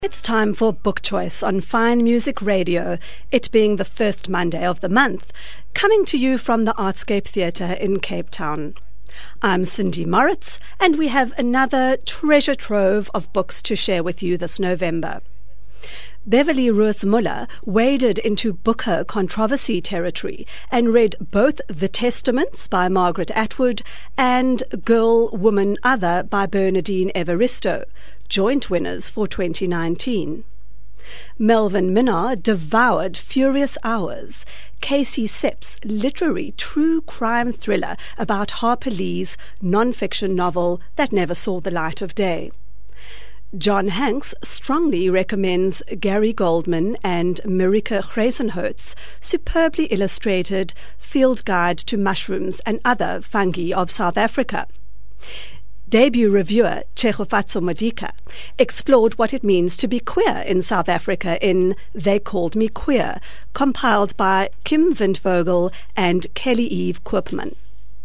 It's time for Book Choice on Fine Music Radio, it being the first Monday of the month, coming to you from the Artscape Theatre in Cape Town. I'm Cindy Moritz, and we have another treasure trove of books to share with you this November. Beverly Roos-Muller waded into Booker controversy territory and read both The Testaments by Margaret Atwood and Girl, Woman, Other by Bernardine Evaristo, joint winners for 2019. Melvin Minnar devoured Furious Hours, Casey Sepp's literary true crime thriller about Harper Lee's non-fiction novel that never saw the light of day. John Hanks strongly recommends Gary Goldman and Marika Greisenhout's superbly illustrated Field Guide to Mushrooms and Other Fungi of South Africa. Debut reviewer Tshegofatso Modika explored what it means to be queer in South Africa in They Called Me Queer, compiled by Kim Windvogel and Kelly Eve Koopman.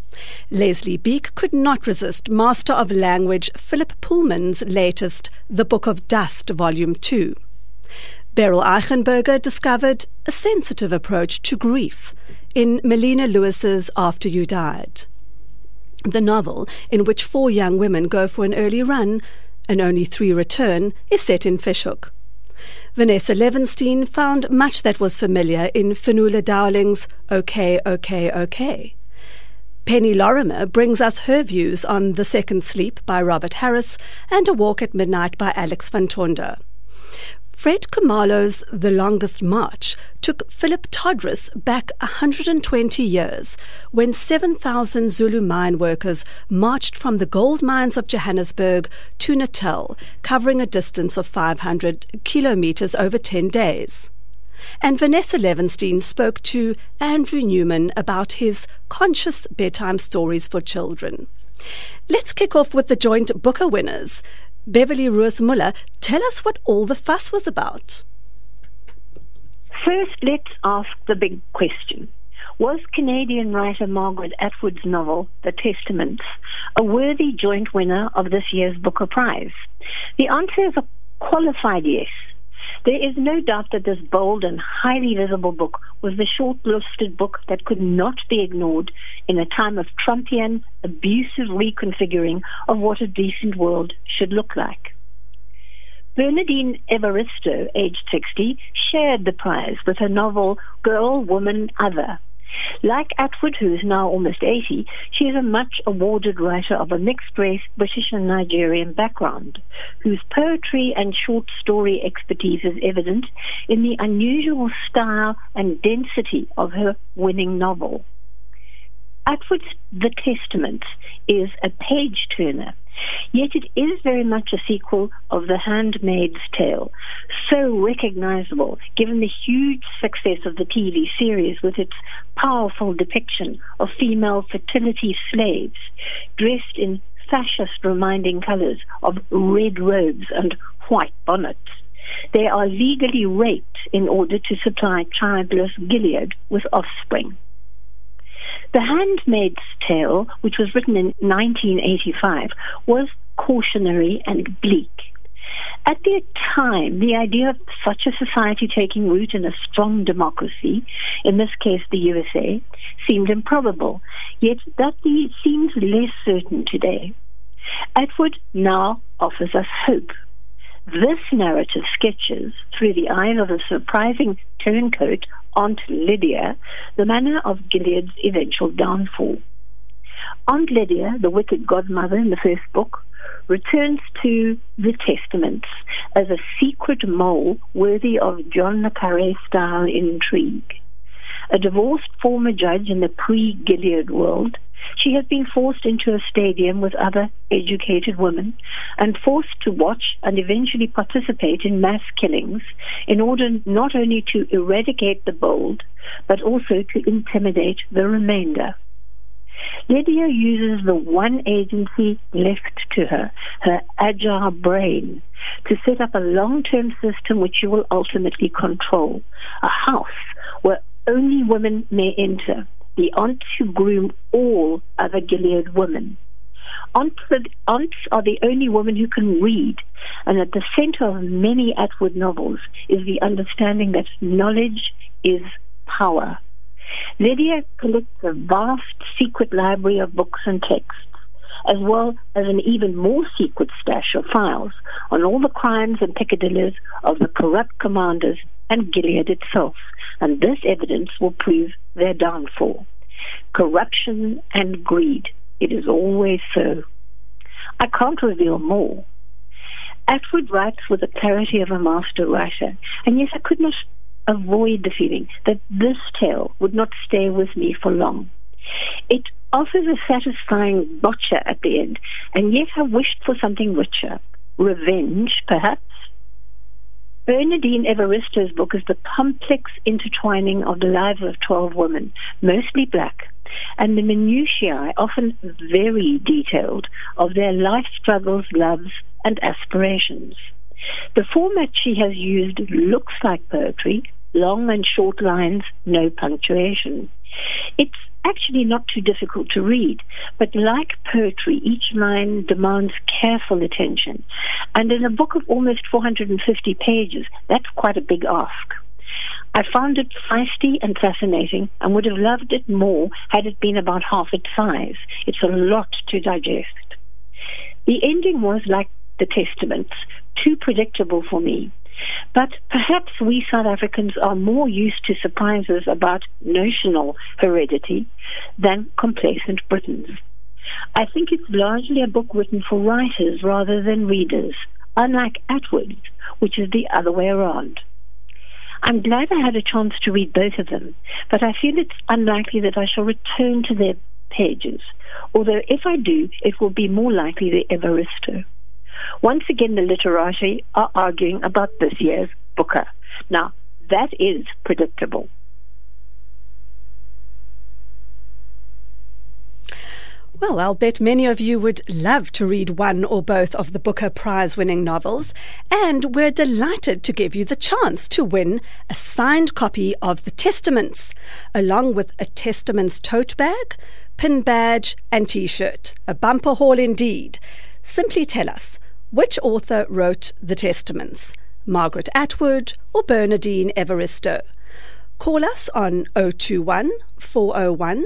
Leslie Beek could not resist Master of Language Philip Pullman's latest The Book of Dust, Volume 2. Beryl Eichenberger discovered a sensitive approach to grief in Melina Lewis's After You Died. The novel, in which 4 young women go for an early run and only 3 return, is set in Fishhoek. Vanessa Levenstein found much that was familiar in Fenula Dowling's OK, OK, OK. Penny Lorimer brings us her views on The Second Sleep by Robert Harris and A Walk at Midnight by Alex van Tonder. Fred Khumalo's The Longest March took Philip Todrus back 120 years when 7,000 Zulu mine workers marched from the gold mines of Johannesburg to Natal, covering a distance of 500 kilometers over 10 days. And Vanessa Levenstein spoke to Andrew Newman about his conscious bedtime stories for children. Let's kick off with the joint Booker winners. Beverly Roos-Muller, tell us what all the fuss was about. First, let's ask the big question. Was Canadian writer Margaret Atwood's novel, The Testaments, a worthy joint winner of this year's Booker Prize? The answer is a qualified yes. There is no doubt that this bold and highly visible book was the short-listed book that could not be ignored in a time of Trumpian, abusive reconfiguring of what a decent world should look like. Bernardine Evaristo, aged 60, shared the prize with her novel Girl, Woman, Other. Like Atwood, who is now almost 80, she is a much-awarded writer of a mixed-race British and Nigerian background, whose poetry and short story expertise is evident in the unusual style and density of her winning novel. Atwood's The Testaments is a page-turner, yet it is very much a sequel of The Handmaid's Tale, so recognizable given the huge success of the TV series with its powerful depiction of female fertility slaves dressed in fascist-reminding colors of red robes and white bonnets. They are legally raped in order to supply childless Gilead with offspring. The Handmaid's Tale, which was written in 1985, was cautionary and bleak. At the time, the idea of such a society taking root in a strong democracy, in this case the USA, seemed improbable, yet that seems less certain today. Atwood now offers us hope. This narrative sketches, through the eyes of a surprising turncoat, Aunt Lydia, the manner of Gilead's eventual downfall. Aunt Lydia, the wicked godmother in the first book, returns to The Testaments as a secret mole worthy of John le Carré-style intrigue. A divorced former judge in the pre-Gilead world, she has been forced into a stadium with other educated women and forced to watch and eventually participate in mass killings in order not only to eradicate the bold, but also to intimidate the remainder. Lydia uses the one agency left to her, her agile brain, to set up a long-term system which she will ultimately control, a house where only women may enter, the aunts who groom all other Gilead women. Aunts are the only women who can read, and at the center of many Atwood novels is the understanding that knowledge is power. Lydia collects a vast secret library of books and texts, as well as an even more secret stash of files on all the crimes and peccadilloes of the corrupt commanders and Gilead itself, and this evidence will prove their downfall. Corruption and greed. It is always so. I can't reveal more. Atwood writes with the clarity of a master writer, and yet I could not avoid the feeling that this tale would not stay with me for long. It offers a satisfying gotcha at the end, and yet I wished for something richer. Revenge, perhaps? Bernardine Evaristo's book is the complex intertwining of the lives of 12 women, mostly black, and the minutiae, often very detailed, of their life struggles, loves, and aspirations. The format she has used looks like poetry, long and short lines, no punctuation. It's actually not too difficult to read, but like poetry, each line demands careful attention. And in a book of almost 450 pages, that's quite a big ask. I found it feisty and fascinating and would have loved it more had it been about half its size. It's a lot to digest. The ending was, like the Testaments, too predictable for me. But perhaps we South Africans are more used to surprises about notional heredity than complacent Britons. I think it's largely a book written for writers rather than readers, unlike Atwood's, which is the other way around. I'm glad I had a chance to read both of them, but I feel it's unlikely that I shall return to their pages, although if I do, it will be more likely the Evaristo. Once again, the literati are arguing about this year's Booker. Now, that is predictable. Well, I'll bet many of you would love to read one or both of the Booker Prize-winning novels, and we're delighted to give you the chance to win a signed copy of The Testaments, along with a Testaments tote bag, pin badge and T-shirt. A bumper haul indeed. Simply tell us, which author wrote The Testaments, Margaret Atwood or Bernardine Evaristo? Call us on 021 401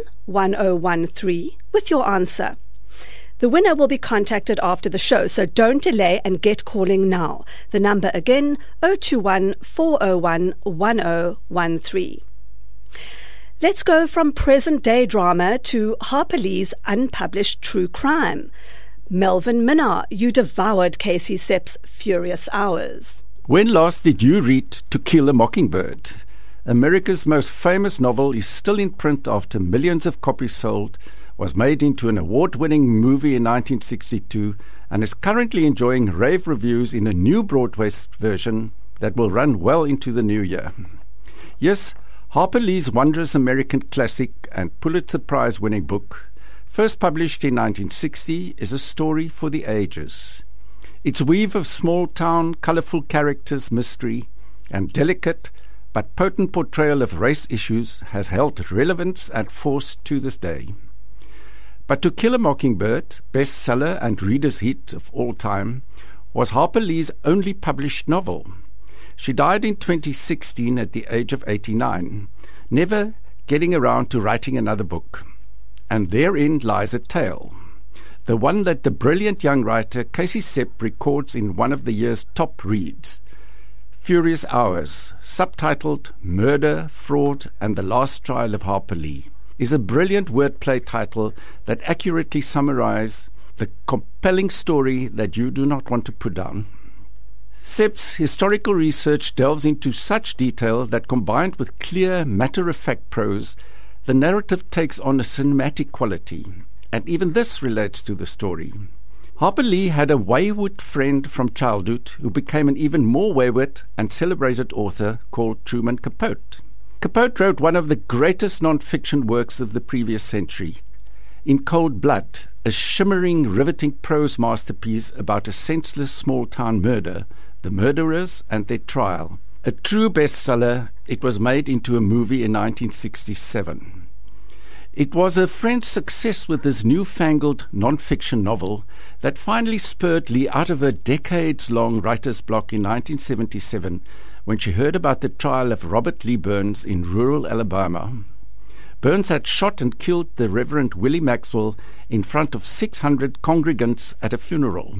1013 with your answer. The winner will be contacted after the show, so don't delay and get calling now. The number again, 021 401 1013. Let's go from present-day drama to Harper Lee's unpublished true crime. Melvin Minnar, you devoured Casey Sepp's Furious Hours. When last did you read To Kill a Mockingbird? America's most famous novel is still in print after millions of copies sold, was made into an award-winning movie in 1962, and is currently enjoying rave reviews in a new Broadway version that will run well into the new year. Yes, Harper Lee's wondrous American classic and Pulitzer Prize-winning book, first published in 1960, is a story for the ages. Its weave of small-town, colorful characters, mystery, and delicate but potent portrayal of race issues has held relevance and force to this day. But To Kill a Mockingbird, bestseller and reader's hit of all time, was Harper Lee's only published novel. She died in 2016 at the age of 89, never getting around to writing another book. And therein lies a tale, the one that the brilliant young writer Casey Sepp records in one of the year's top reads, Furious Hours, subtitled Murder, Fraud, and the Last Trial of Harper Lee, is a brilliant wordplay title that accurately summarizes the compelling story that you do not want to put down. Sepp's historical research delves into such detail that, combined with clear, matter-of-fact prose, the narrative takes on a cinematic quality, and even this relates to the story. Harper Lee had a wayward friend from childhood who became an even more wayward and celebrated author called Truman Capote. Capote wrote one of the greatest non-fiction works of the previous century, In Cold Blood, a shimmering, riveting prose masterpiece about a senseless small-town murder, the murderers and their trial. A true bestseller, it was made into a movie in 1967. It was a friend's success with this newfangled non-fiction novel that finally spurred Lee out of her decades-long writer's block in 1977 when she heard about the trial of Robert Lee Burns in rural Alabama. Burns had shot and killed the Reverend Willie Maxwell in front of 600 congregants at a funeral.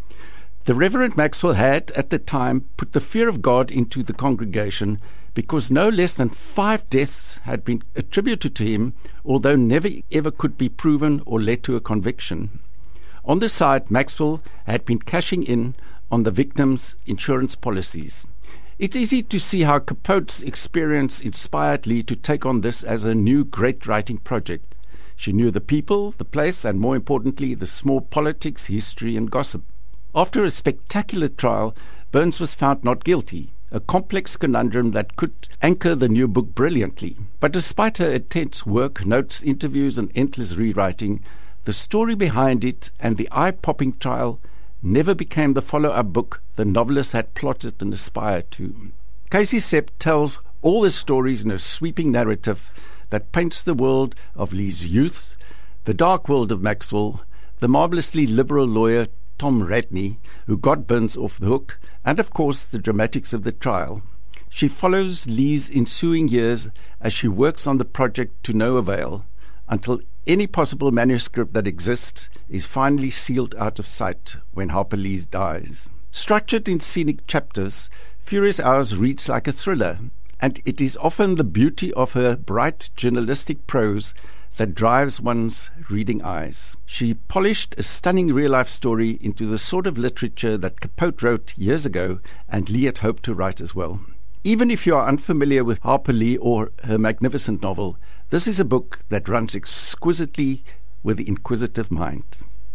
The Reverend Maxwell had, at the time, put the fear of God into the congregation because no less than 5 deaths had been attributed to him, although never ever could be proven or led to a conviction. On the side, Maxwell had been cashing in on the victims' insurance policies. It's easy to see how Capote's experience inspired Lee to take on this as a new great writing project. She knew the people, the place, and more importantly, the small politics, history, and gossip. After a spectacular trial, Burns was found not guilty, a complex conundrum that could anchor the new book brilliantly. But despite her intense work, notes, interviews, and endless rewriting, the story behind it and the eye-popping trial never became the follow-up book the novelist had plotted and aspired to. Casey Sepp tells all the stories in a sweeping narrative that paints the world of Lee's youth, the dark world of Maxwell, the marvelously liberal lawyer Tom Radney, who got Burns off the hook, and of course the dramatics of the trial. She follows Lee's ensuing years as she works on the project to no avail, until any possible manuscript that exists is finally sealed out of sight when Harper Lee dies. Structured in scenic chapters, Furious Hours reads like a thriller, and it is often the beauty of her bright journalistic prose that drives one's reading eyes. She polished a stunning real-life story into the sort of literature that Capote wrote years ago and Lee had hoped to write as well. Even if you are unfamiliar with Harper Lee or her magnificent novel, this is a book that runs exquisitely with the inquisitive mind.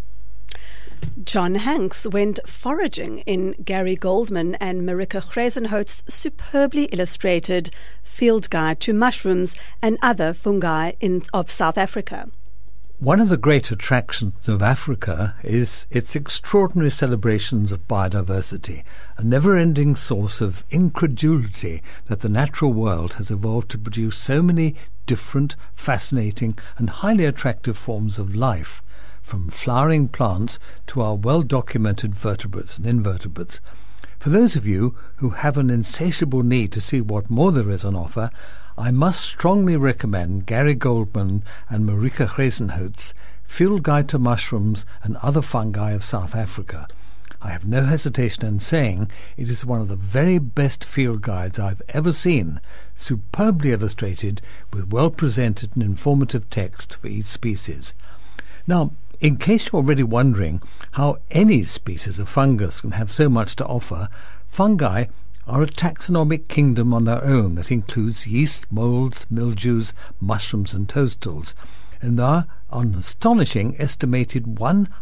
John Hanks went foraging in Gary Goldman and Marika Greisenhout's superbly illustrated Field Guide to Mushrooms and Other Fungi of South Africa. One of the great attractions of Africa is its extraordinary celebrations of biodiversity, a never-ending source of incredulity that the natural world has evolved to produce so many different, fascinating and highly attractive forms of life, from flowering plants to our well-documented vertebrates and invertebrates. For those of you who have an insatiable need to see what more there is on offer, I must strongly recommend Gary Goldman and Marika Greisenhout's Field Guide to Mushrooms and Other Fungi of South Africa. I have no hesitation in saying it is one of the very best field guides I've ever seen, superbly illustrated with well-presented and informative text for each species. Now, in case you're already wondering how any species of fungus can have so much to offer, fungi are a taxonomic kingdom on their own that includes yeast, moulds, mildews, mushrooms and toadstools, and there are an astonishing estimated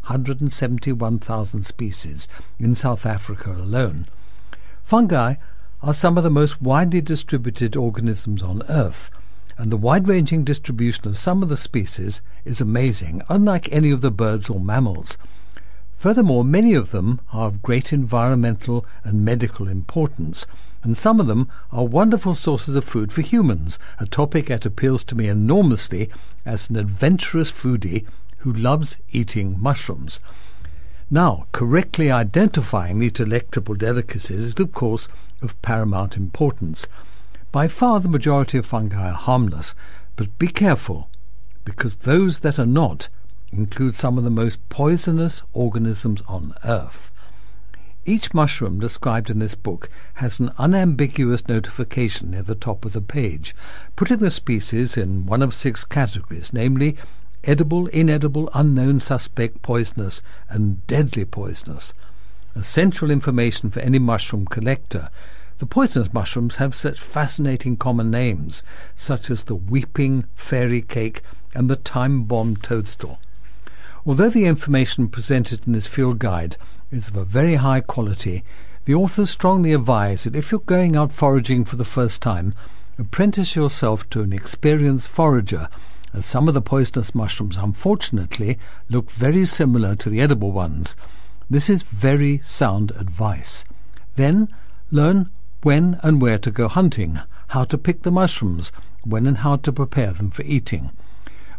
171,000 species in South Africa alone. Fungi are some of the most widely distributed organisms on Earth, and the wide-ranging distribution of some of the species is amazing, unlike any of the birds or mammals. Furthermore, many of them are of great environmental and medical importance, and some of them are wonderful sources of food for humans, a topic that appeals to me enormously as an adventurous foodie who loves eating mushrooms. Now, correctly identifying these delectable delicacies is, of course, of paramount importance. By far the majority of fungi are harmless, but be careful, because those that are not include some of the most poisonous organisms on Earth. Each mushroom described in this book has an unambiguous notification near the top of the page, putting the species in one of 6 categories, namely edible, inedible, unknown, suspect, poisonous, and deadly poisonous. Essential information for any mushroom collector. The poisonous mushrooms have such fascinating common names, such as the weeping fairy cake and the time-bomb toadstool. Although the information presented in this field guide is of a very high quality, the authors strongly advise that if you're going out foraging for the first time, apprentice yourself to an experienced forager, as some of the poisonous mushrooms, unfortunately, look very similar to the edible ones. This is very sound advice. Then, learn when and where to go hunting, how to pick the mushrooms, when and how to prepare them for eating.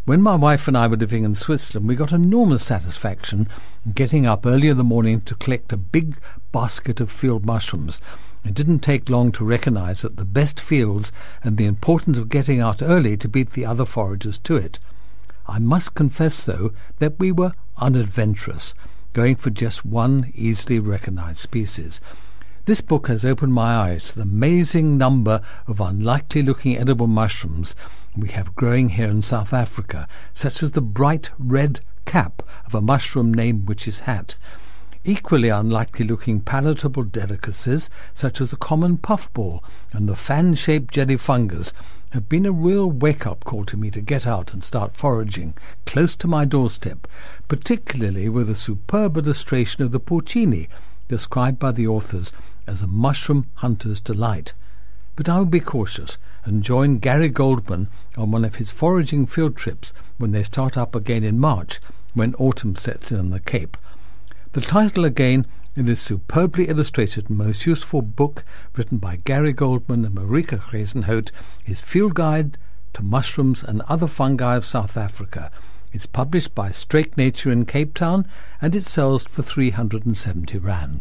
When my wife and I were living in Switzerland, we got enormous satisfaction getting up early in the morning to collect a big basket of field mushrooms. It didn't take long to recognise that the best fields and the importance of getting out early to beat the other foragers to it. I must confess, though, that we were unadventurous, going for just one easily recognised species. This book has opened my eyes to the amazing number of unlikely-looking edible mushrooms we have growing here in South Africa, such as the bright red cap of a mushroom named witch's hat. Equally unlikely-looking palatable delicacies, such as the common puffball and the fan-shaped jelly fungus, have been a real wake-up call to me to get out and start foraging close to my doorstep, particularly with a superb illustration of the porcini, described by the authors as a mushroom hunter's delight. But I will be cautious and join Gary Goldman on one of his foraging field trips when they start up again in March, when autumn sets in on the Cape. The title again in this superbly illustrated and most useful book written by Gary Goldman and Marika Greisenhout is Field Guide to Mushrooms and Other Fungi of South Africa. It's published by Strake Nature in Cape Town and it sells for 370 rand.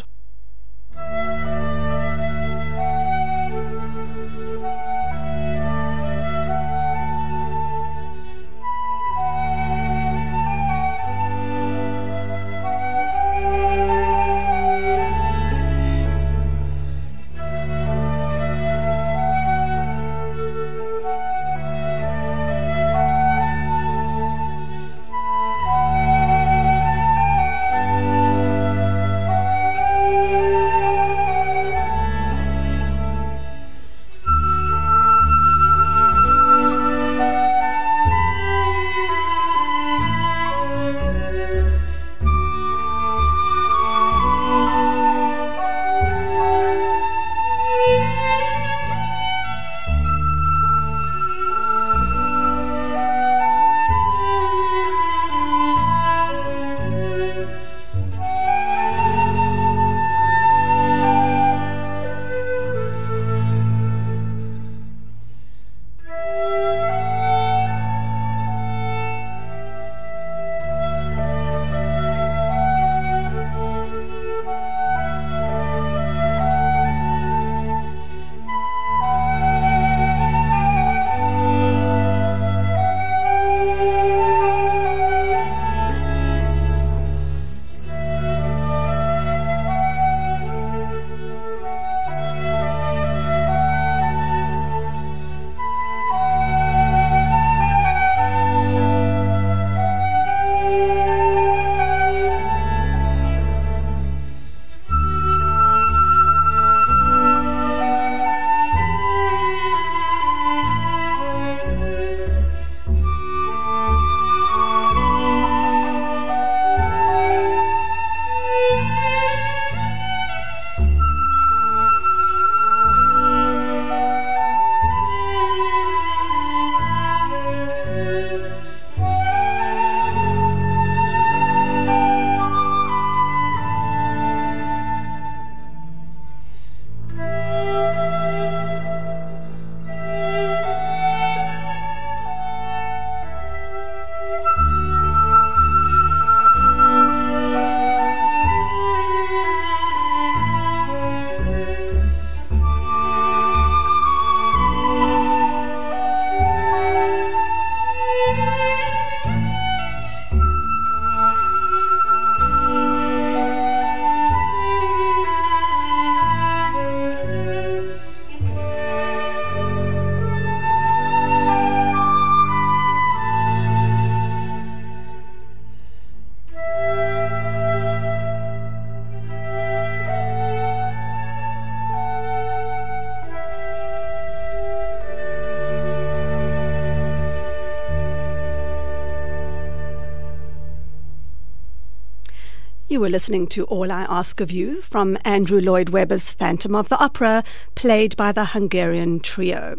You were listening to All I Ask of You from Andrew Lloyd Webber's Phantom of the Opera, played by the Hungarian trio.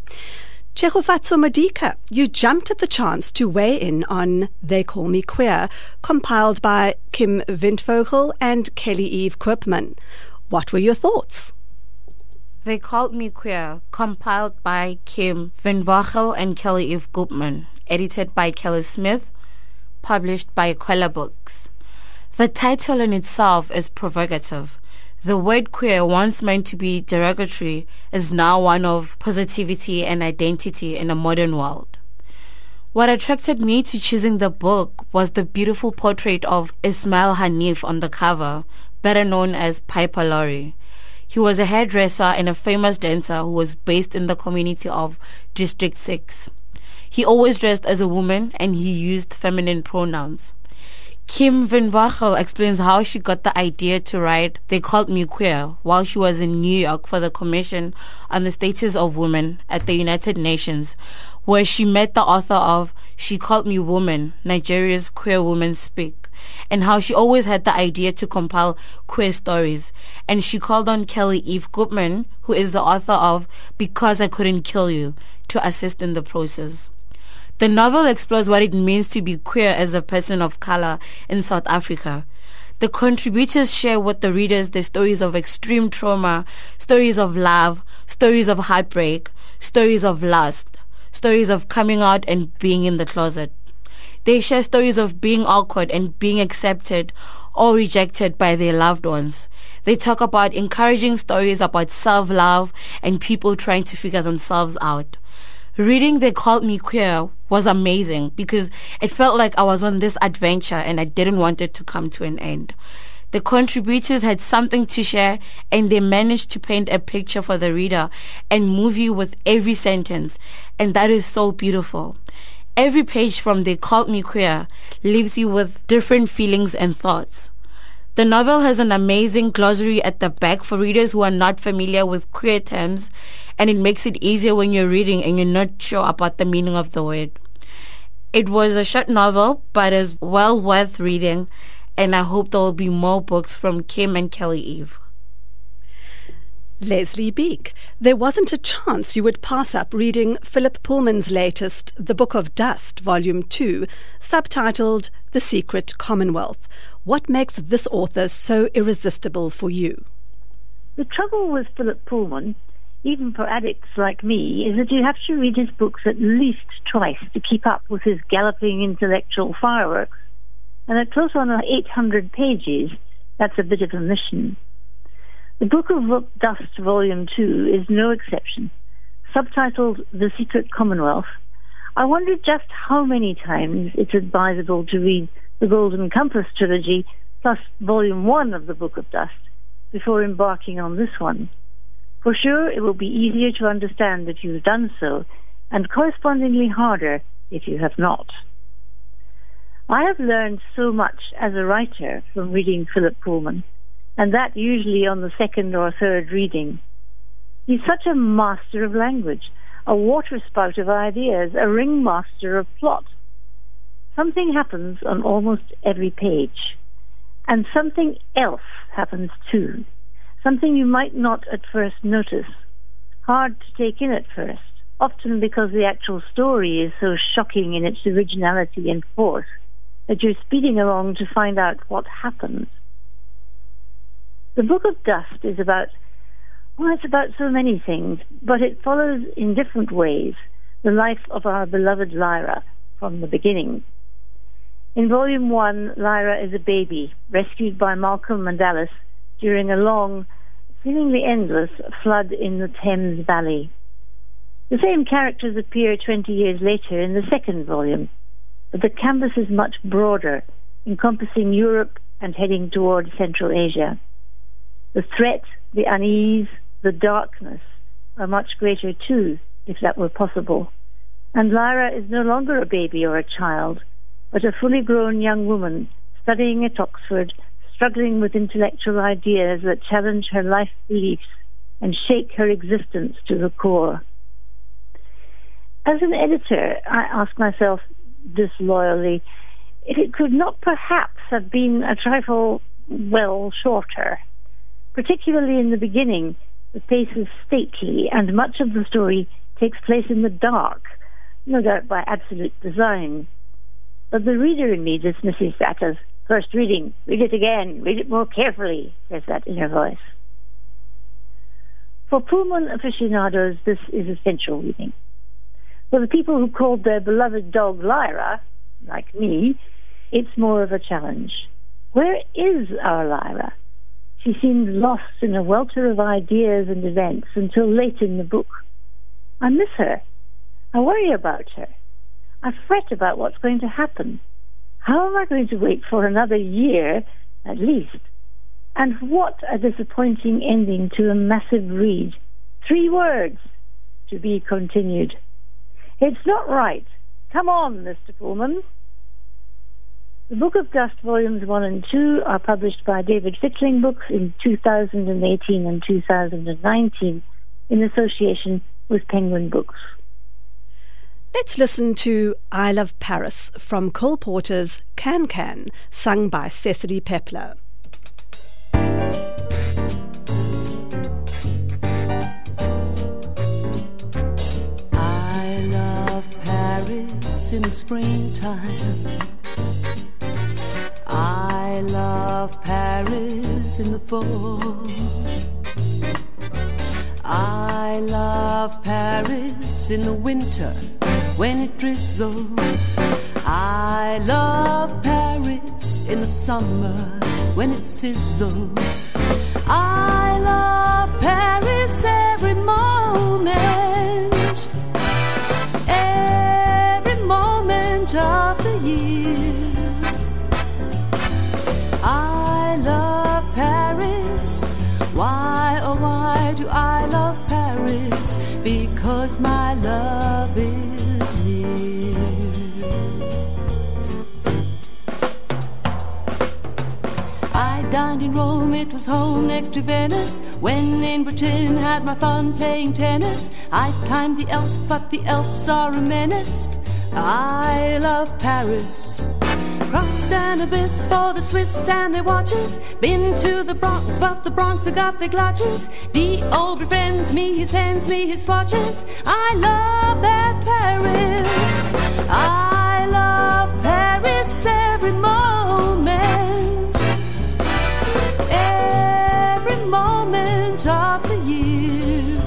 Tshegofatso Modika, you jumped at the chance to weigh in on They Call Me Queer, compiled by Kim Windvogel and Kelly Eve Koopman. What were your thoughts? They Called Me Queer, compiled by Kim Windvogel and Kelly Eve Koopman. edited by Kelly Smith, published by Kwela Books. The title in itself is provocative. The word queer, once meant to be derogatory, is now one of positivity and identity in a modern world. What attracted me to choosing the book was the beautiful portrait of Ismail Hanif on the cover, better known as Piper Laurie. He was a hairdresser and a famous dancer who was based in the community of District 6. He always dressed as a woman and he used feminine pronouns. Kim Van Wachel explains how she got the idea to write They Called Me Queer while she was in New York for the Commission on the Status of Women at the United Nations, where she met the author of She Called Me Woman, Nigeria's Queer Women Speak, and how she always had the idea to compile queer stories. And she called on Kelly Eve Goodman, who is the author of Because I Couldn't Kill You, to assist in the process. The novel explores what it means to be queer as a person of color in South Africa. The contributors share with the readers their stories of extreme trauma, stories of love, stories of heartbreak, stories of lust, stories of coming out and being in the closet. They share stories of being awkward and being accepted or rejected by their loved ones. They talk about encouraging stories about self-love and people trying to figure themselves out. Reading They Called Me Queer was amazing because it felt like I was on this adventure and I didn't want it to come to an end. The contributors had something to share and they managed to paint a picture for the reader and move you with every sentence, and that is so beautiful. Every page from They Called Me Queer leaves you with different feelings and thoughts. The novel has an amazing glossary at the back for readers who are not familiar with queer terms, and it makes it easier when you're reading and you're not sure about the meaning of the word. It was a short novel, but is well worth reading, and I hope there will be more books from Kim and Kelly Eve. Leslie Beek, there wasn't a chance you would pass up reading Philip Pullman's latest The Book of Dust, Volume 2, subtitled The Secret Commonwealth. What makes this author so irresistible for you? The trouble with Philip Pullman, even for addicts like me, is that you have to read his books at least twice to keep up with his galloping intellectual fireworks. And at close on 800 pages, that's a bit of a mission. The Book of Dust, Volume 2, is no exception. Subtitled The Secret Commonwealth, I wondered just how many times it's advisable to read the Golden Compass trilogy plus Volume 1 of the Book of Dust before embarking on this one. For sure, it will be easier to understand if you've done so, and correspondingly harder if you have not. I have learned so much as a writer from reading Philip Pullman, and that usually on the second or third reading. He's such a master of language, a waterspout of ideas, a ringmaster of plot. Something happens on almost every page, and something else happens too, something you might not at first notice, hard to take in at first, often because the actual story is so shocking in its originality and force that you're speeding along to find out what happens. The Book of Dust is about, well, it's about so many things, but it follows in different ways the life of our beloved Lyra from the beginning. In Volume 1, Lyra is a baby, rescued by Malcolm and Alice during a long, seemingly endless, flood in the Thames Valley. The same characters appear 20 years later in the second volume, but the canvas is much broader, encompassing Europe and heading toward Central Asia. The threat, the unease, the darkness are much greater too, if that were possible. And Lyra is no longer a baby or a child, but a fully grown young woman studying at Oxford, struggling with intellectual ideas that challenge her life beliefs and shake her existence to the core. As an editor, I ask myself disloyally if it could not perhaps have been a trifle, well, shorter. Particularly in the beginning, the pace is stately, and much of the story takes place in the dark, no doubt by absolute design. But the reader in me dismisses that as first reading. Read it again, read it more carefully, says that inner voice. For Pullman aficionados, this is essential reading. For the people who called their beloved dog Lyra, like me, it's more of a challenge. Where is our Lyra? She seemed lost in a welter of ideas and events until late in the book. I miss her. I worry about her. I fret about what's going to happen. How am I going to wait for another year, at least? And what a disappointing ending to a massive read. 3 words, to be continued. It's not right. Come on, Mr. Pullman. The Book of Dust Volumes 1 and 2 are published by David Fickling Books in 2018 and 2019 in association with Penguin Books. Let's listen to I Love Paris from Cole Porter's Can Can, sung by Cecily Pepler. I love Paris in the springtime. I love Paris in the fall. I love Paris in the winter when it drizzles. I love Paris in the summer when it sizzles. I love Paris every moment of the year. I love Paris. Why, oh why do I love Paris? Because my love is near. I dined in Rome, it was home next to Venice. When in Britain, had my fun playing tennis. I've climbed the Alps, but the Alps are a menace. I love Paris. Crossed an abyss for the Swiss and their watches. Been to the Bronx, but the Bronx have got their clutches. The old befriends me, he sends me his swatches. I love that Paris. I love Paris every moment. Every moment of the year.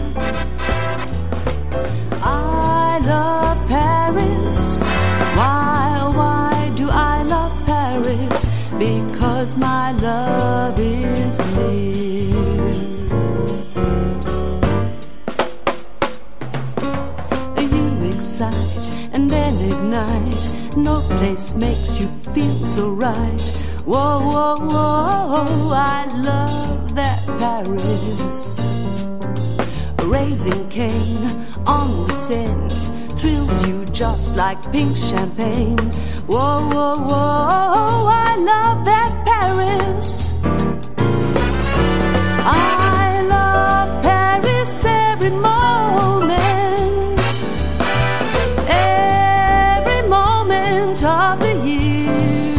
I love Paris. Why, oh why do I love Paris? Because my love is near. You excite and then ignite. No place makes you feel so right. Whoa, whoa, whoa, I love that Paris. Raising Cane on the Seine thrills you just like pink champagne. Whoa, whoa, whoa, I love that Paris. I love Paris every moment. Every moment of the year.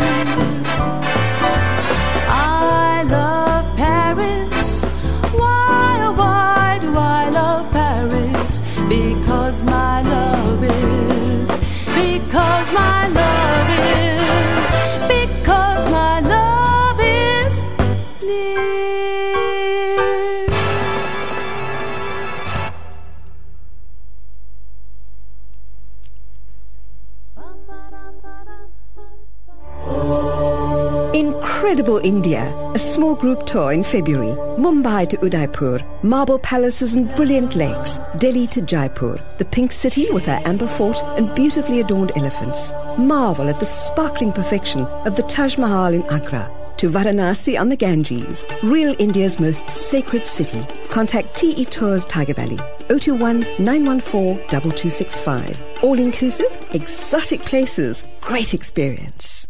I love Paris. Why, oh why do I love Paris? Because my love is, because my love is, because my love is near. Incredible India, a small group tour in February. Mumbai to Udaipur, marble palaces and brilliant lakes. Delhi to Jaipur, the pink city with her amber fort and beautifully adorned elephants. Marvel at the sparkling perfection of the Taj Mahal in Agra. To Varanasi on the Ganges, real India's most sacred city. Contact TE Tours Tiger Valley, 021 914 2265. All inclusive, exotic places, great experience.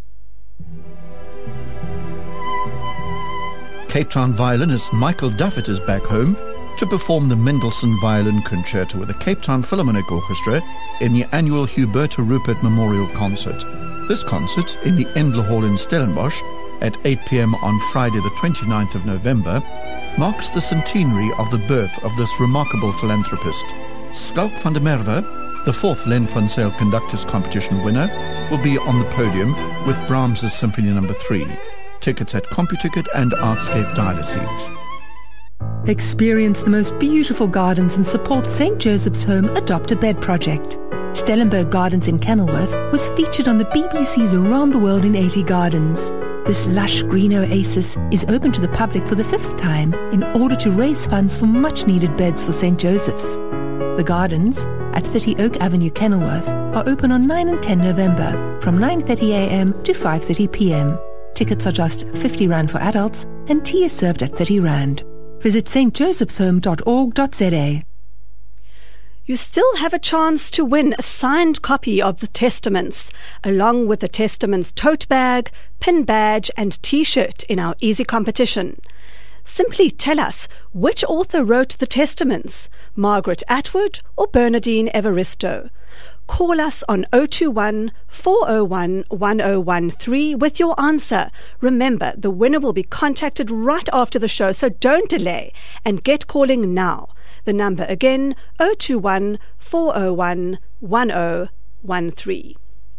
Cape Town violinist Michael Duffett is back home to perform the Mendelssohn Violin Concerto with the Cape Town Philharmonic Orchestra in the annual Huberta Rupert Memorial Concert. This concert, in the Endler Hall in Stellenbosch, at 8 p.m. on Friday the 29th of November, marks the centenary of the birth of this remarkable philanthropist. Schalk van der Merwe, the fourth Len van Zyl Conductors Competition winner, will be on the podium with Brahms' Symphony No. 3. Tickets at CompuTicket and Artscape Dialer Seat. Experience the most beautiful gardens and support St. Joseph's Home Adopt a Bed project. Stellenberg Gardens in Kenilworth was featured on the BBC's Around the World in 80 Gardens. This lush green oasis is open to the public for the 5th time in order to raise funds for much-needed beds for St. Joseph's. The gardens at 30 Oak Avenue, Kenilworth, are open on 9 and 10 November from 9:30am to 5:30pm. Tickets are just R50 for adults and tea is served at R30. Visit stjosephshome.org.za. You still have a chance to win a signed copy of the Testaments, along with the Testaments tote bag, pin badge and T-shirt in our easy competition. Simply tell us which author wrote the Testaments, Margaret Atwood or Bernardine Evaristo. Call us on 021 401 1013 with your answer. Remember, the winner will be contacted right after the show, so don't delay and get calling now. The number again, 021 401 1013.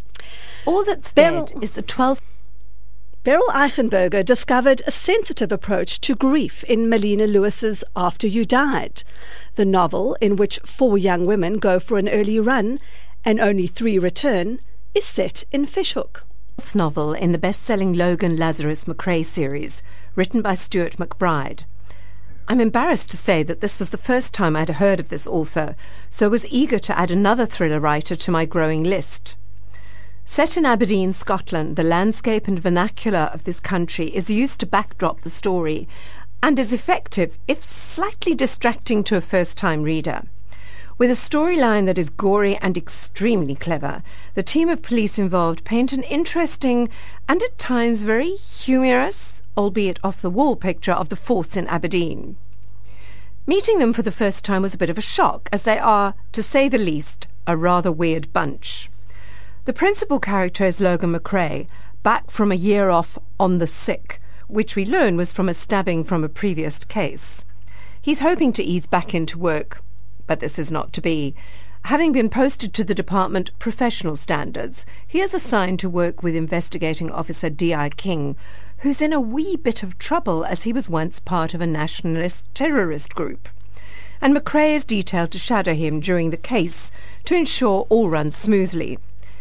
All that's dead is the 12th. Beryl Eichenberger discovered a sensitive approach to grief in Melina Lewis's After You Died. The novel, in which 4 young women go for an early run and only 3 return, is set in Fishhook. Novel in the best-selling Logan Lazarus McRae series, written by Stuart McBride. I'm embarrassed to say that this was the first time I'd heard of this author, so was eager to add another thriller writer to my growing list. Set in Aberdeen, Scotland, the landscape and vernacular of this country is used to backdrop the story and is effective, if slightly distracting to a first-time reader. With a storyline that is gory and extremely clever, the team of police involved paint an interesting and at times very humorous, albeit off-the-wall picture of the force in Aberdeen. Meeting them for the first time was a bit of a shock, as they are, to say the least, a rather weird bunch. The principal character is Logan McRae, back from a year off on the sick, which we learn was from a stabbing from a previous case. He's hoping to ease back into work, but this is not to be. Having been posted to the department professional standards, he is assigned to work with investigating officer D.I. King, who's in a wee bit of trouble as he was once part of a nationalist terrorist group. And McRae is detailed to shadow him during the case to ensure all runs smoothly.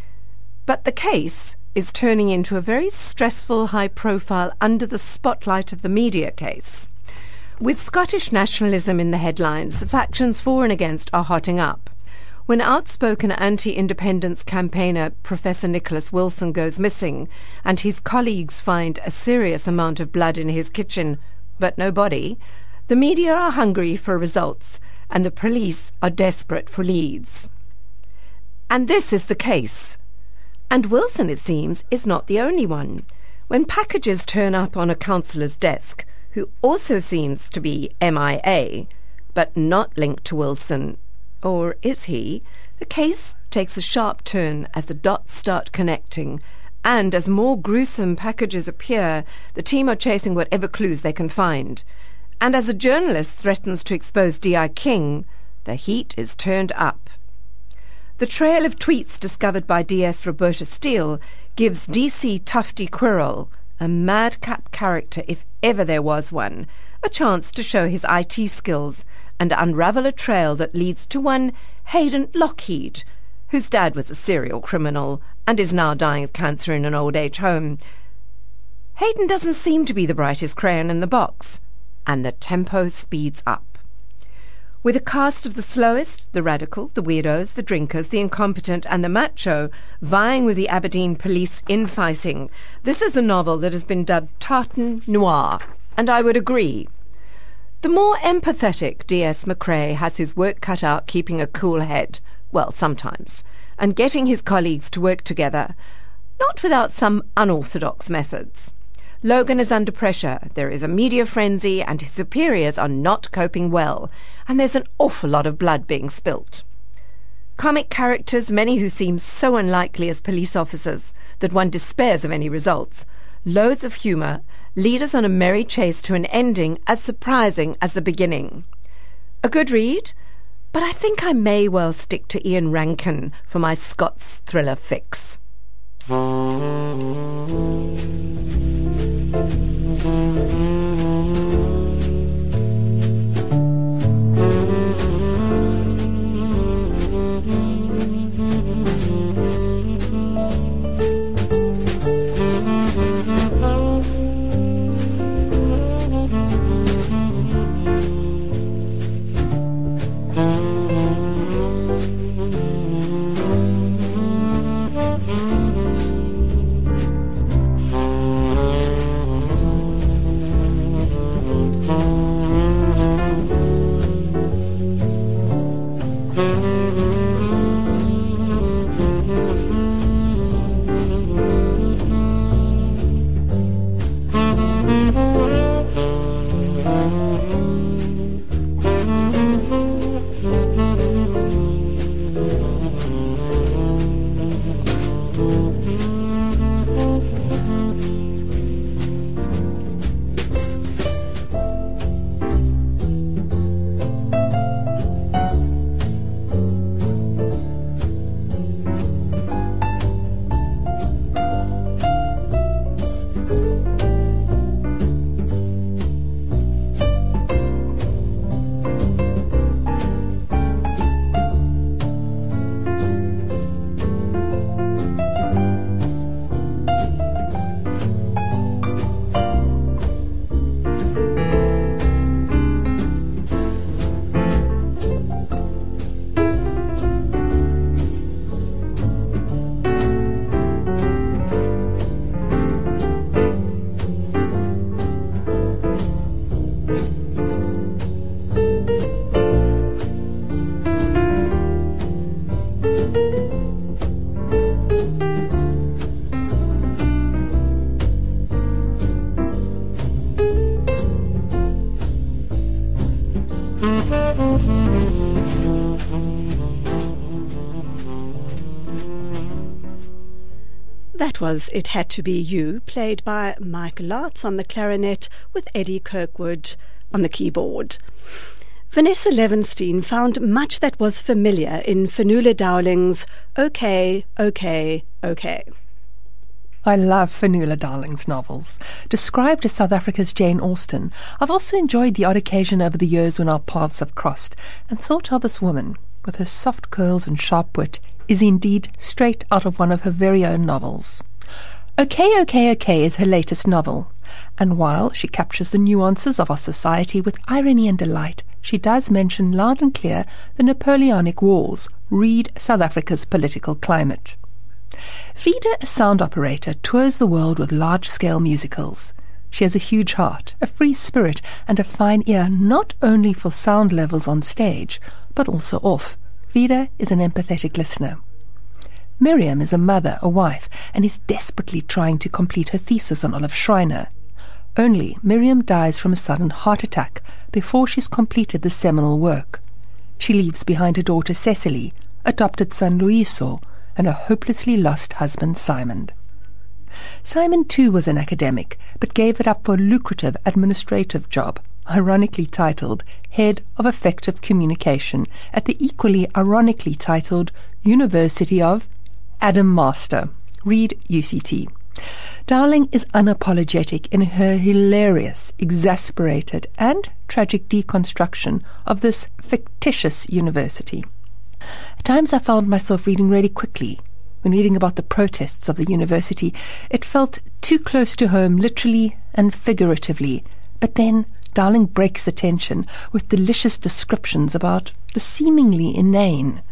But the case is turning into a very stressful, high-profile, under-the-spotlight of the media case. With Scottish nationalism in the headlines, the factions for and against are hotting up. When outspoken anti-independence campaigner Professor Nicholas Wilson goes missing and his colleagues find a serious amount of blood in his kitchen, but no body, the media are hungry for results and the police are desperate for leads. And this is the case. And Wilson, it seems, is not the only one. When packages turn up on a counsellor's desk, who also seems to be MIA, but not linked to Wilson, or is he? The case takes a sharp turn as the dots start connecting, and as more gruesome packages appear, the team are chasing whatever clues they can find. And as a journalist threatens to expose D.I. King, the heat is turned up. The trail of tweets discovered by DS Roberta Steele gives DC Tufty Quirrell, a madcap character if ever there was one, a chance to show his IT skills and unravel a trail that leads to one Hayden Lockheed, whose dad was a serial criminal and is now dying of cancer in an old-age home. Hayden doesn't seem to be the brightest crayon in the box, and the tempo speeds up. With a cast of the slowest, the radical, the weirdos, the drinkers, the incompetent, and the macho vying with the Aberdeen police infighting, this is a novel that has been dubbed tartan noir, and I would agree. The more empathetic D.S. McRae has his work cut out keeping a cool head, well, sometimes, and getting his colleagues to work together, not without some unorthodox methods. Logan is under pressure, there is a media frenzy, and his superiors are not coping well, and there's an awful lot of blood being spilt. Comic characters, many who seem so unlikely as police officers that one despairs of any results, loads of humour, lead us on a merry chase to an ending as surprising as the beginning. A good read, but I think I may well stick to Ian Rankin for my Scots thriller fix. That was It Had to Be You, played by Mike Lartz on the clarinet with Eddie Kirkwood on the keyboard. Vanessa Levenstein found much that was familiar in Fionnuala Dowling's OK, OK, OK. I love Fionnuala Dowling's novels. Described as South Africa's Jane Austen, I've also enjoyed the odd occasion over the years when our paths have crossed, and thought how this woman, with her soft curls and sharp wit, is indeed straight out of one of her very own novels. OK, OK, OK is her latest novel, and while she captures the nuances of our society with irony and delight, she does mention loud and clear the Napoleonic Wars, read South Africa's political climate. Vida, a sound operator, tours the world with large-scale musicals. She has a huge heart, a free spirit, and a fine ear not only for sound levels on stage, but also off. Vida is an empathetic listener. Miriam is a mother, a wife, and is desperately trying to complete her thesis on Olive Schreiner. Only Miriam dies from a sudden heart attack before she's completed the seminal work. She leaves behind her daughter Cecily, adopted son Luiso, and a hopelessly lost husband Simon. Simon too was an academic, but gave it up for a lucrative administrative job, ironically titled Head of Effective Communication at the equally ironically titled University of Adam Master, read UCT. Dowling is unapologetic in her hilarious, exasperated and tragic deconstruction of this fictitious university. At times I found myself reading really quickly. When reading about the protests of the university, it felt too close to home literally and figuratively, but then Dowling breaks the tension with delicious descriptions about the seemingly inane.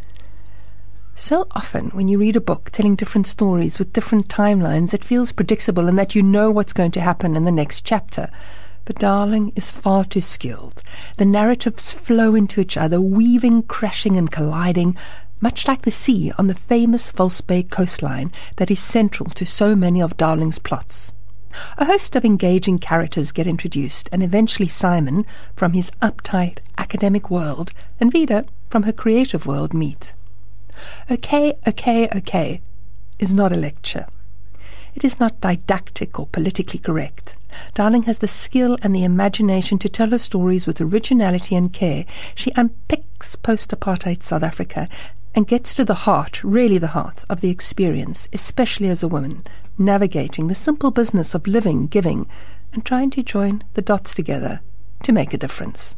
So often when you read a book telling different stories with different timelines, it feels predictable and that you know what's going to happen in the next chapter. But Dowling is far too skilled. The narratives flow into each other, weaving, crashing and colliding, much like the sea on the famous False Bay coastline that is central to so many of Dowling's plots. A host of engaging characters get introduced, and eventually Simon, from his uptight academic world, and Vida, from her creative world, meet. OK, OK, OK is not a lecture. It is not didactic or politically correct. Dowling has the skill and the imagination to tell her stories with originality and care. She unpicks post-apartheid South Africa and gets to the heart, really the heart, of the experience, especially as a woman, navigating the simple business of living, giving, and trying to join the dots together to make a difference.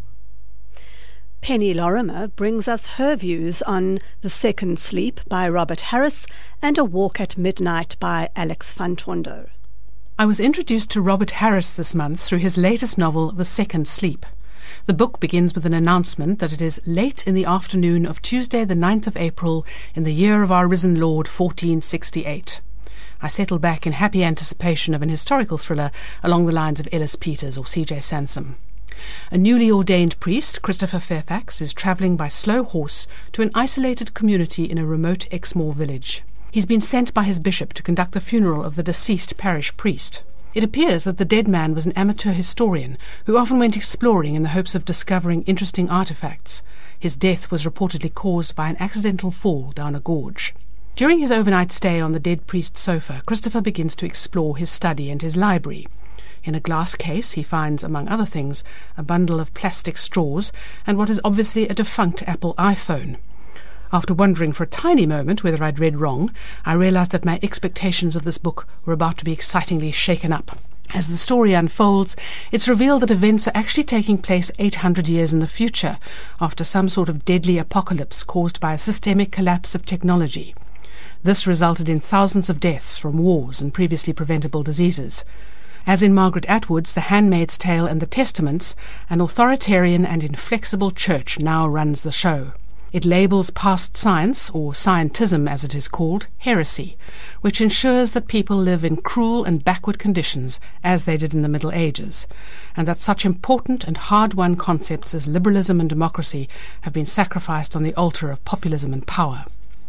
Penny Lorimer brings us her views on The Second Sleep by Robert Harris and A Walk at Midnight by Alex van Tondo. I was introduced to Robert Harris this month through his latest novel, The Second Sleep. The book begins with an announcement that it is late in the afternoon of Tuesday the 9th of April in the year of our risen Lord 1468. I settle back in happy anticipation of an historical thriller along the lines of Ellis Peters or C.J. Sansom. A newly ordained priest, Christopher Fairfax, is travelling by slow horse to an isolated community in a remote Exmoor village. He's been sent by his bishop to conduct the funeral of the deceased parish priest. It appears that the dead man was an amateur historian who often went exploring in the hopes of discovering interesting artefacts. His death was reportedly caused by an accidental fall down a gorge. During his overnight stay on the dead priest's sofa, Christopher begins to explore his study and his library. In a glass case he finds, among other things, a bundle of plastic straws and what is obviously a defunct Apple iPhone. After wondering for a tiny moment whether I'd read wrong, I realized that my expectations of this book were about to be excitingly shaken up. As the story unfolds, it's revealed that events are actually taking place 800 years in the future, after some sort of deadly apocalypse caused by a systemic collapse of technology. This resulted in thousands of deaths from wars and previously preventable diseases. As in Margaret Atwood's The Handmaid's Tale and The Testaments, an authoritarian and inflexible church now runs the show. It labels past science, or scientism as it is called, heresy, which ensures that people live in cruel and backward conditions as they did in the Middle Ages, and that such important and hard-won concepts as liberalism and democracy have been sacrificed on the altar of populism and power.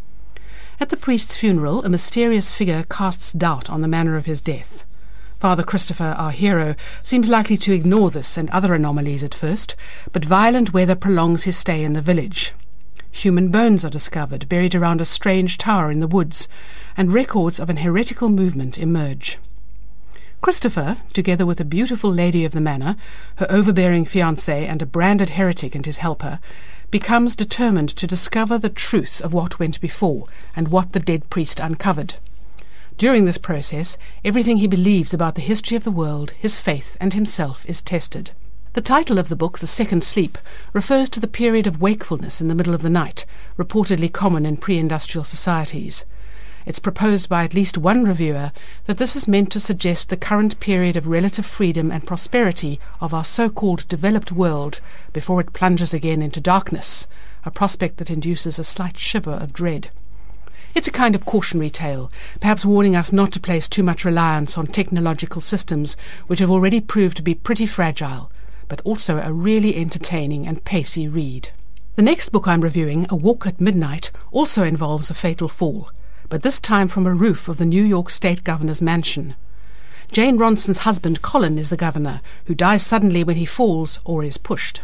At the priest's funeral, a mysterious figure casts doubt on the manner of his death. Father Christopher, our hero, seems likely to ignore this and other anomalies at first, but violent weather prolongs his stay in the village. Human bones are discovered, buried around a strange tower in the woods, and records of an heretical movement emerge. Christopher, together with a beautiful lady of the manor, her overbearing fiancé, and a branded heretic and his helper, becomes determined to discover the truth of what went before and what the dead priest uncovered. During this process, everything he believes about the history of the world, his faith, and himself is tested. The title of the book, The Second Sleep, refers to the period of wakefulness in the middle of the night, reportedly common in pre-industrial societies. It's proposed by at least one reviewer that this is meant to suggest the current period of relative freedom and prosperity of our so-called developed world before it plunges again into darkness, a prospect that induces a slight shiver of dread. It's a kind of cautionary tale, perhaps warning us not to place too much reliance on technological systems which have already proved to be pretty fragile, but also a really entertaining and pacey read. The next book I'm reviewing, A Walk at Midnight, also involves a fatal fall, but this time from a roof of the New York State Governor's mansion. Jane Ronson's husband, Colin, is the governor, who dies suddenly when he falls or is pushed.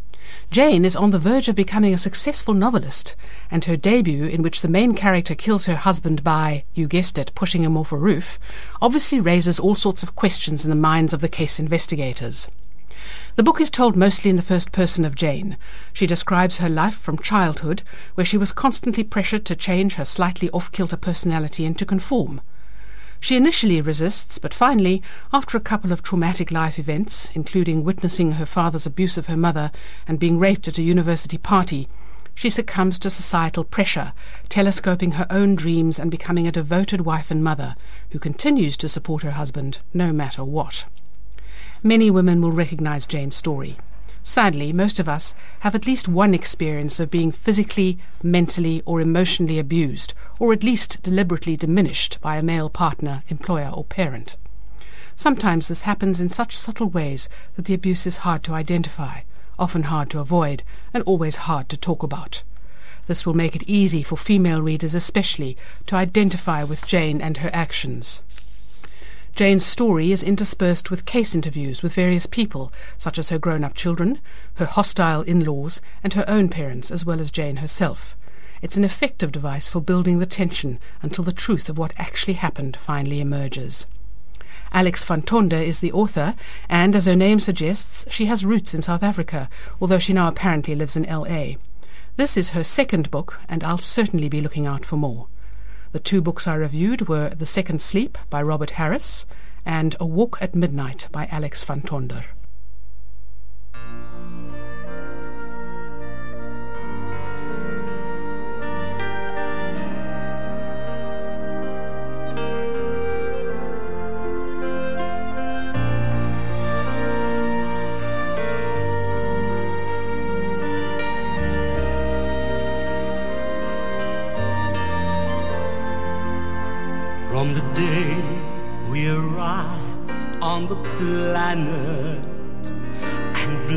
Jane is on the verge of becoming a successful novelist, and her debut, in which the main character kills her husband by, you guessed it, pushing him off a roof, obviously raises all sorts of questions in the minds of the case investigators. The book is told mostly in the first person of Jane. She describes her life from childhood, where she was constantly pressured to change her slightly off-kilter personality and to conform. She initially resists, but finally, after a couple of traumatic life events, including witnessing her father's abuse of her mother and being raped at a university party, she succumbs to societal pressure, telescoping her own dreams and becoming a devoted wife and mother, who continues to support her husband no matter what. Many women will recognize Jane's story. Sadly, most of us have at least one experience of being physically, mentally, or emotionally abused, or at least deliberately diminished by a male partner, employer, or parent. Sometimes this happens in such subtle ways that the abuse is hard to identify, often hard to avoid, and always hard to talk about. This will make it easy for female readers especially to identify with Jane and her actions. Jane's story is interspersed with case interviews with various people, such as her grown-up children, her hostile in-laws, and her own parents, as well as Jane herself. It's an effective device for building the tension until the truth of what actually happened finally emerges. Alex van Tonder is the author, and, as her name suggests, she has roots in South Africa, although she now apparently lives in L.A. This is her second book, and I'll certainly be looking out for more. The two books I reviewed were The Second Sleep by Robert Harris and A Walk at Midnight by Alex van Tonder. From the day we arrived on the planet and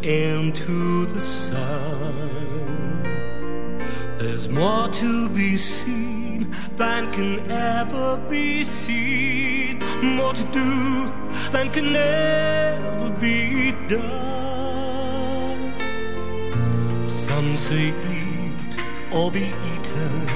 into the sun. There's more to be seen than can ever be seen, more to do than can ever be done. Some say eat or be eaten.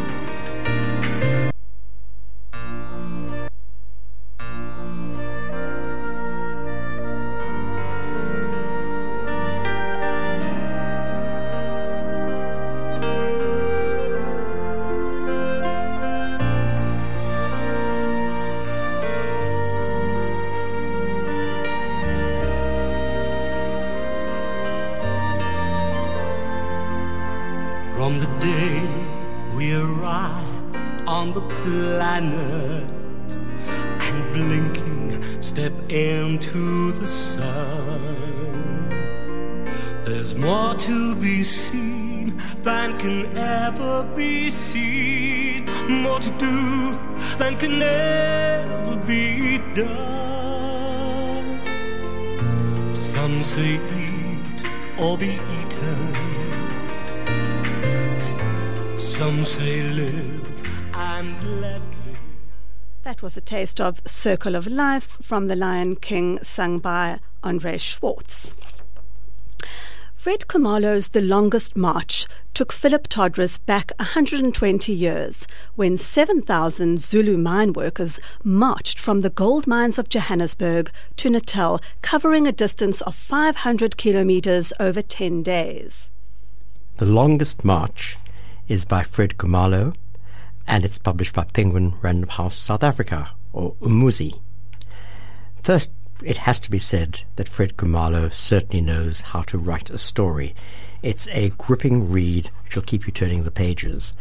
From the day we arrived on the planet and blinking step into the sun, there's more to be seen than can ever be seen, more to do than can ever be done. Some say eat or be eaten. Some say live and let live. That was a taste of Circle of Life from The Lion King, sung by Andre Schwartz. Fred Khumalo's The Longest March took Philip Todrus back 120 years when 7,000 Zulu mine workers marched from the gold mines of Johannesburg to Natal, covering a distance of 500 kilometers over 10 days. The Longest March is by Fred Khumalo, and it's published by Penguin Random House South Africa, or Umuzi. First, it has to be said that Fred Khumalo certainly knows how to write a story. It's a gripping read which will keep you turning the pages.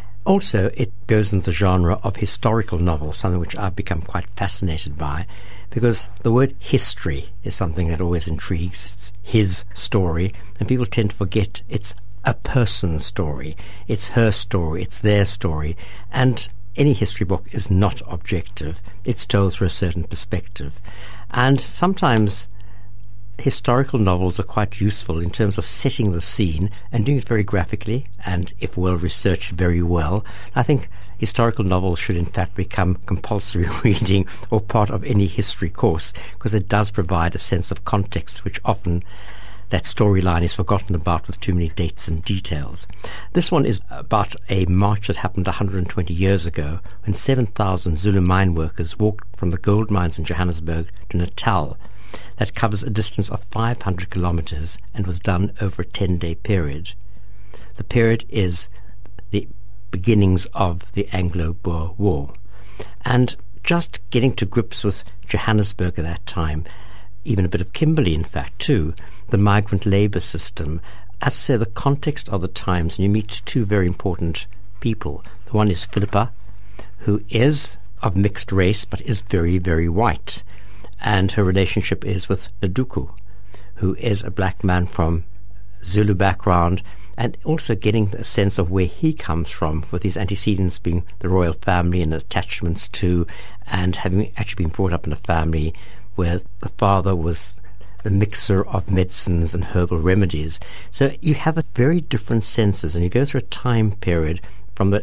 Also, it goes into the genre of historical novel, something which I've become quite fascinated by, because the word history is something that always intrigues. It's his story, and people tend to forget it's a person's story. It's her story, it's their story, and any history book is not objective. It's told through a certain perspective. And sometimes historical novels are quite useful in terms of setting the scene and doing it very graphically and, if well researched, very well. I think historical novels should in fact become compulsory reading or part of any history course, because it does provide a sense of context which often that storyline is forgotten about with too many dates and details. This one is about a march that happened 120 years ago when 7,000 Zulu mine workers walked from the gold mines in Johannesburg to Natal. That covers a distance of 500 kilometers and was done over a 10-day period. The period is the beginnings of the Anglo-Boer War. And just getting to grips with Johannesburg at that time, even a bit of Kimberley, in fact, too, the migrant labour system, as I say, the context of the times, and you meet two very important people. The one is Philippa, who is of mixed race, but is very, very white. And her relationship is with Nduku, who is a black man from Zulu background, and also getting a sense of where he comes from, with his antecedents being the royal family and attachments to, and having actually been brought up in a family where the father was the mixer of medicines and herbal remedies. So you have a very different senses, and you go through a time period from the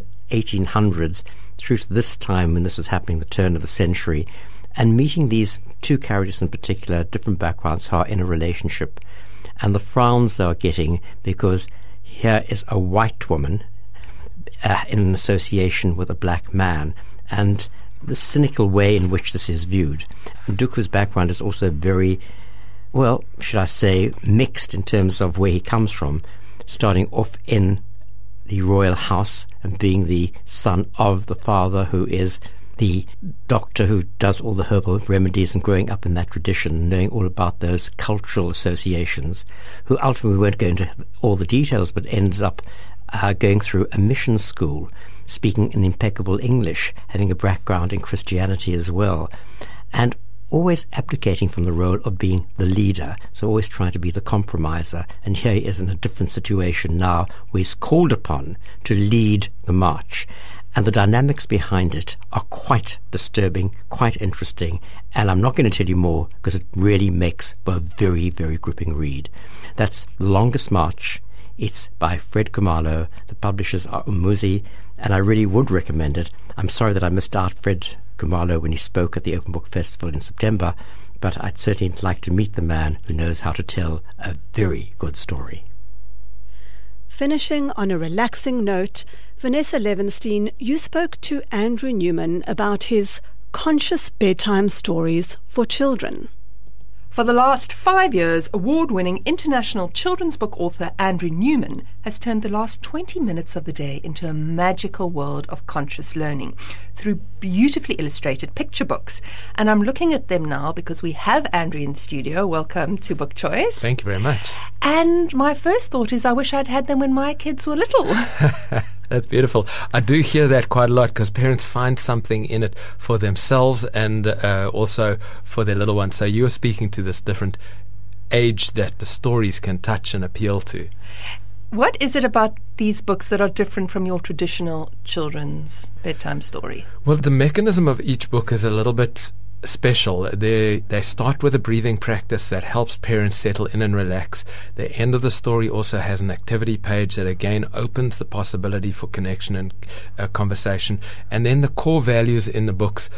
1800s through to this time when this was happening, the turn of the century, and meeting these two characters in particular, different backgrounds, who are in a relationship, and the frowns they are getting because here is a white woman in an association with a black man, and the cynical way in which this is viewed. Nduku's background is also very, well, should I say, mixed in terms of where he comes from, starting off in the royal house and being the son of the father who is the doctor who does all the herbal remedies, and growing up in that tradition, knowing all about those cultural associations, who ultimately won't go into all the details, but ends up going through a mission school, speaking in impeccable English, having a background in Christianity as well, and always abdicating from the role of being the leader, so always trying to be the compromiser. And here he is in a different situation now, where he's called upon to lead the march. And the dynamics behind it are quite disturbing, quite interesting, and I'm not going to tell you more because it really makes for a very, very gripping read. That's The Longest March. It's by Fred Khumalo. The publishers are Umuzi, and I really would recommend it. I'm sorry that I missed out Fred Khumalo when he spoke at the Open Book Festival in September, but I'd certainly like to meet the man who knows how to tell a very good story. Finishing on a relaxing note, Vanessa Levenstein, you spoke to Andrew Newman about his conscious bedtime stories for children. For the last 5 years, award-winning international children's book author Andrew Newman has turned the last 20 minutes of the day into a magical world of conscious learning through beautifully illustrated picture books. And I'm looking at them now because we have Andrew in studio. Welcome to Book Choice. Thank you very much. And my first thought is I wish I'd had them when my kids were little. That's beautiful. I do hear that quite a lot because parents find something in it for themselves and also for their little ones. So you're speaking to this different age that the stories can touch and appeal to. What is it about these books that are different from your traditional children's bedtime story? Well, the mechanism of each book is a little bit special. They start with a breathing practice that helps parents settle in and relax. The end of the story also has an activity page that again opens the possibility for connection and conversation. And then the core values in the books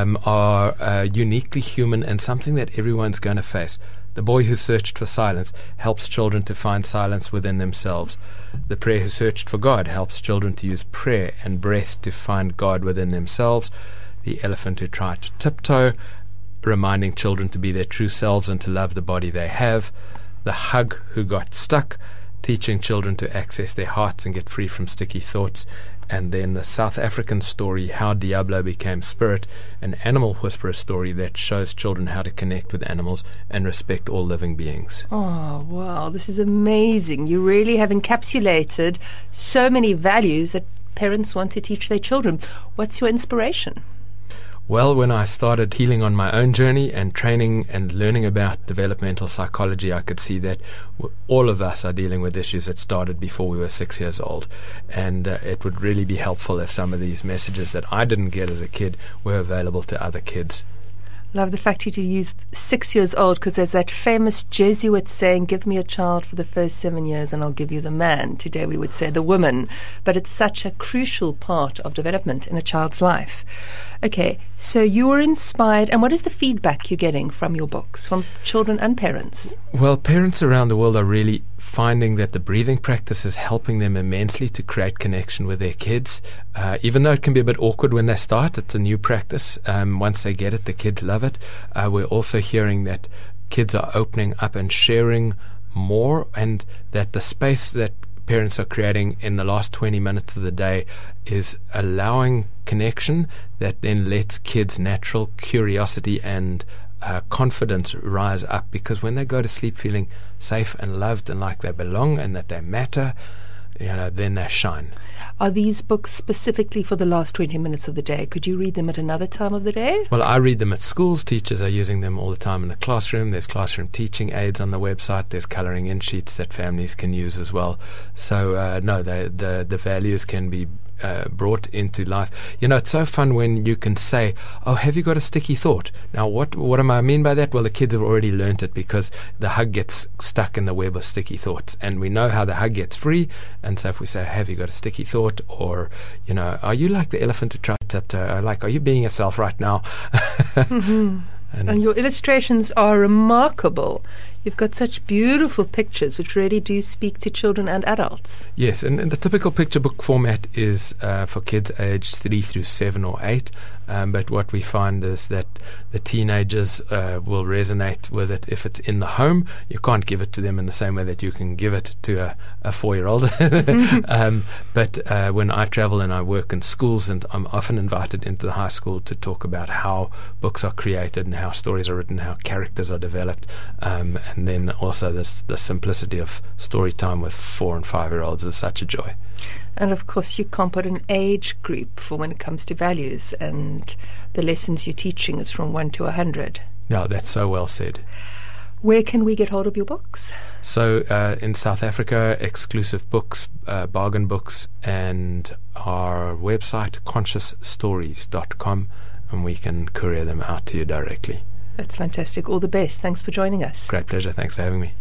are uniquely human and something that everyone's going to face. The Boy Who Searched for Silence helps children to find silence within themselves. The Prayer Who Searched for God helps children to use prayer and breath to find God within themselves. The Elephant Who Tried to Tiptoe, reminding children to be their true selves and to love the body they have. The Hug Who Got Stuck, teaching children to access their hearts and get free from sticky thoughts. And then the South African story, How Diablo Became Spirit, an animal whisperer story that shows children how to connect with animals and respect all living beings. Oh, wow, this is amazing. You really have encapsulated so many values that parents want to teach their children. What's your inspiration? Well, when I started healing on my own journey and training and learning about developmental psychology, I could see that all of us are dealing with issues that started before we were 6 years old. And it would really be helpful if some of these messages that I didn't get as a kid were available to other kids. Love the fact you used 6 years old, because there's that famous Jesuit saying, give me a child for the first 7 years and I'll give you the man. Today we would say the woman. But it's such a crucial part of development in a child's life. Okay, so you were inspired, and what is the feedback you're getting from your books, from children and parents? Well, parents around the world are really finding that the breathing practice is helping them immensely to create connection with their kids. Even though it can be a bit awkward when they start, it's a new practice. Once they get it, the kids love it. We're also hearing that kids are opening up and sharing more, and that the space that parents are creating in the last 20 minutes of the day is allowing connection that then lets kids' natural curiosity and confidence rise up, because when they go to sleep feeling safe and loved and like they belong and that they matter, then they shine. Are these books specifically for the last 20 minutes of the day? Could you read them at another time of the day? Well, I read them at schools. Teachers are using them all the time in the classroom. There's classroom teaching aids on the website. There's colouring in sheets that families can use as well. So, the values can be brought into life. It's so fun when you can say, oh, have you got a sticky thought? Now, what am I mean by that? Well, the kids have already learnt it, because the hug gets stuck in the web of sticky thoughts, and we know how the hug gets free. And so if we say, have you got a sticky thought? Or, are you like the elephant who tried to tiptoe? Like, are you being yourself right now? Mm-hmm. And your illustrations are remarkable. You've got such beautiful pictures which really do speak to children and adults. Yes, and the typical picture book format is for kids aged 3 through 7 or 8. But what we find is that the teenagers will resonate with it if it's in the home. You can't give it to them in the same way that you can give it to a 4-year-old. But when I travel and I work in schools, and I'm often invited into the high school to talk about how books are created and how stories are written, how characters are developed, and then also the simplicity of story time with 4 and 5-year-olds is such a joy. And of course you can't put an age group for when it comes to values, and the lessons you're teaching is from 1 to 100. Yeah, that's so well said. Where can we get hold of your books? So in South Africa, Exclusive Books, Bargain Books, and our website, consciousstories.com, and we can courier them out to you directly. That's fantastic. All the best. Thanks for joining us. Great pleasure. Thanks for having me.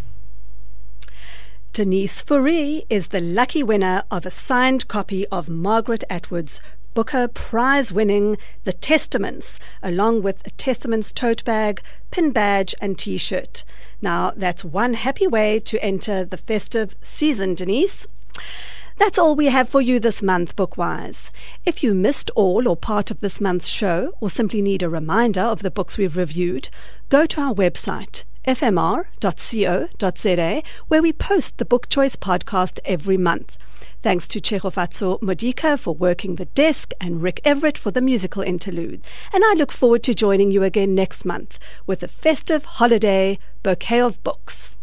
Denise Fourie is the lucky winner of a signed copy of Margaret Atwood's Booker Prize-winning The Testaments, along with a Testaments tote bag, pin badge and T-shirt. Now, that's one happy way to enter the festive season, Denise. That's all we have for you this month, Bookwise. If you missed all or part of this month's show, or simply need a reminder of the books we've reviewed, go to our website, fmr.co.za, where we post the Book Choice podcast every month. Thanks to Chehofatso Modika for working the desk and Rick Everett for the musical interlude. And I look forward to joining you again next month with a festive holiday bouquet of books.